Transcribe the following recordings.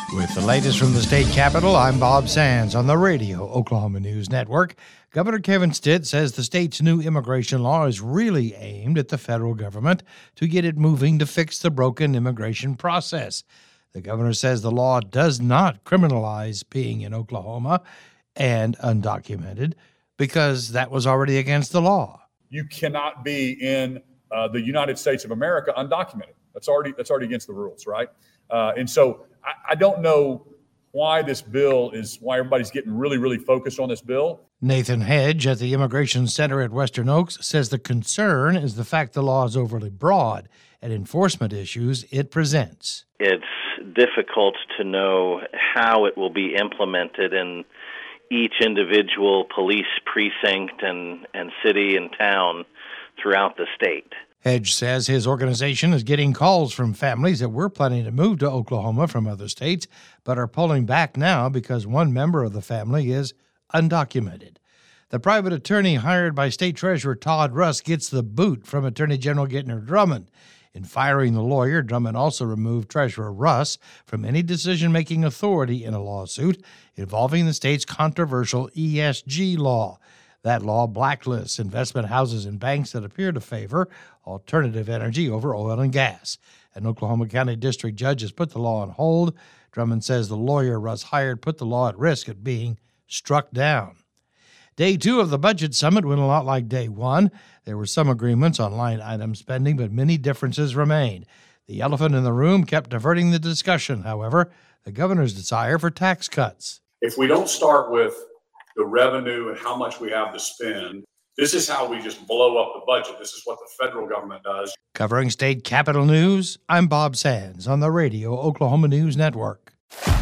With the latest from the state capitol, I'm Bob Sands on the Radio Oklahoma News Network. Governor Kevin Stitt says the state's new immigration law is really aimed at the federal government to get it moving to fix the broken immigration process. The governor says the law does not criminalize being in Oklahoma and undocumented because that was already against the law. You cannot be in the United States of America undocumented. That's already against the rules, right? And so I don't know why everybody's getting really, really focused on this bill. Nathan Hedge at the Immigration Center at Western Oaks says the concern is the fact the law is overly broad and enforcement issues it presents. It's difficult to know how it will be implemented in each individual police precinct and city and town throughout the state. Hedge says his organization is getting calls from families that were planning to move to Oklahoma from other states, but are pulling back now because one member of the family is undocumented. The private attorney hired by State Treasurer Todd Russ gets the boot from Attorney General Gentner Drummond. In firing the lawyer, Drummond also removed Treasurer Russ from any decision-making authority in a lawsuit involving the state's controversial ESG law. That law blacklists investment houses and banks that appear to favor alternative energy over oil and gas. An Oklahoma County District judge has put the law on hold. Drummond says the lawyer Russ hired put the law at risk of being struck down. Day 2 of the budget summit went a lot like day 1. There were some agreements on line item spending, but many differences remained. The elephant in the room kept diverting the discussion, however, the governor's desire for tax cuts. If we don't start with the revenue and how much we have to spend, this is how we just blow up the budget. This is what the federal government does. Covering state capitol news, I'm Bob Sands on the Radio Oklahoma News Network.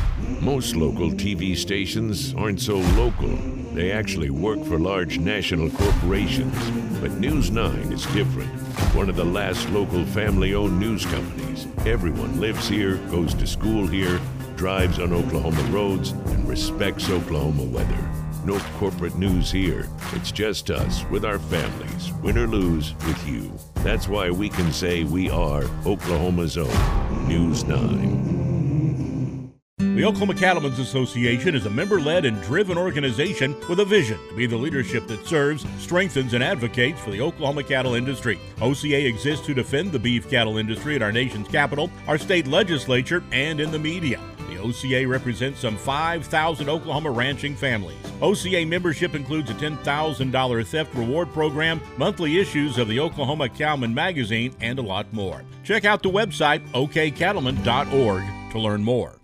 Most local TV stations aren't so local. They actually work for large national corporations. But News 9 is different. One of the last local family-owned news companies. Everyone lives here, goes to school here, drives on Oklahoma roads, and respects Oklahoma weather. No corporate news here. It's just us with our families, win or lose, with you. That's why we can say we are Oklahoma's own News 9. The Oklahoma Cattlemen's Association is a member-led and driven organization with a vision to be the leadership that serves, strengthens, and advocates for the Oklahoma cattle industry. OCA exists to defend the beef cattle industry at our nation's capital, our state legislature, and in the media. The OCA represents some 5,000 Oklahoma ranching families. OCA membership includes a $10,000 theft reward program, monthly issues of the Oklahoma Cowman magazine, and a lot more. Check out the website okcattlemen.org to learn more.